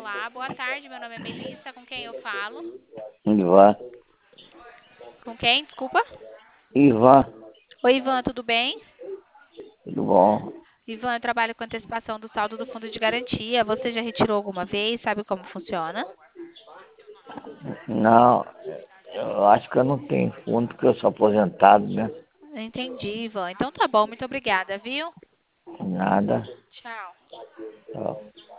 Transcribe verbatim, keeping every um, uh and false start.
Olá, boa tarde. Meu nome é Melissa. Com quem eu falo? Ivan, Com quem? Desculpa. Ivan, Oi, Ivan, tudo bem? tudo bom? Ivan, eu trabalho com antecipação do saldo do fundo de garantia. Você já retirou alguma vez? Sabe como funciona? Não, eu acho que eu não tenho fundo porque eu sou aposentado, né? Entendi, Ivan. Então tá bom, muito obrigada, viu? Nada. Tchau. Ó.